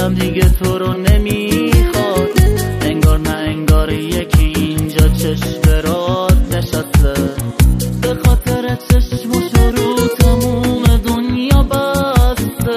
دلم دیگه تو رو نمیخواد، انگار نه انگار یکی اینجا چشم برات نشسته، به خاطر چشمش رو تموم دنیا بسته.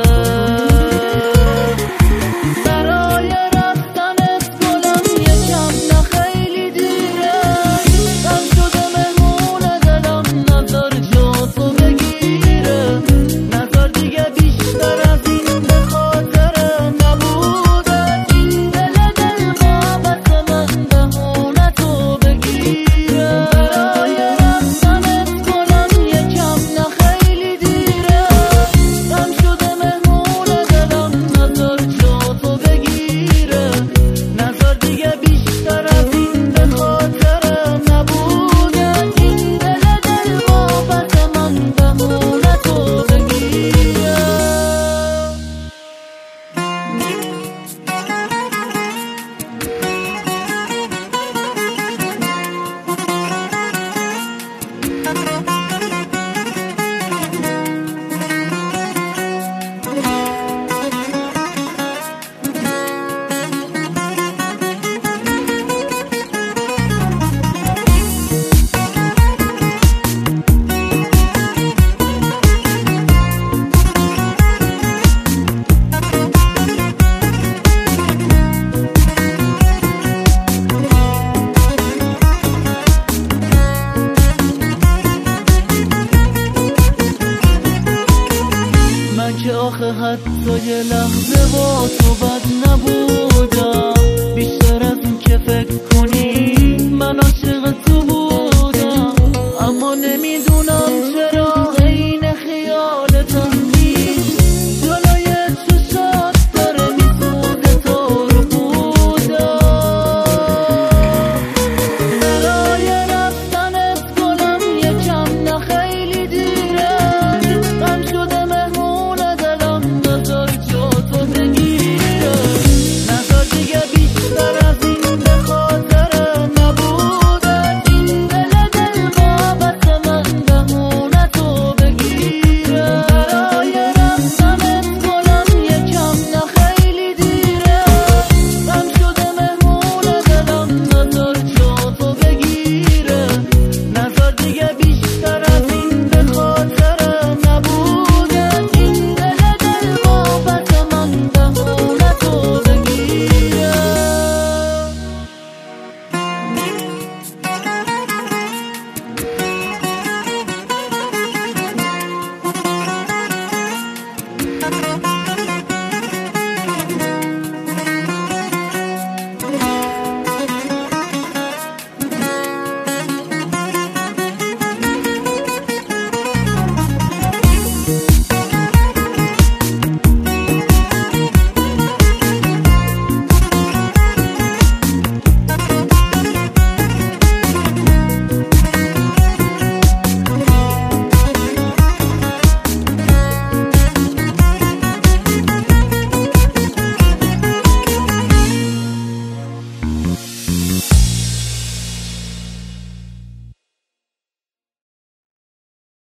برای رفتنت گلم یکم نه خیلی دیره، تن شده مهمون دلم نظر جا تو بگیره، نظر دیگه بیشتر از این به خاطر نبوده، این دل بابت من بهونه تو بگیره. برای رفتنت گلم یکم نه خیلی دیره، تن شده مهمون دلم نظر جا تو بگیره، نظر دیگه بیشتر از این به خاطر نبوده، این دل بابت من بهونه تو بگیره. من که آخه حتی یه لحظه با تو بد نبودم،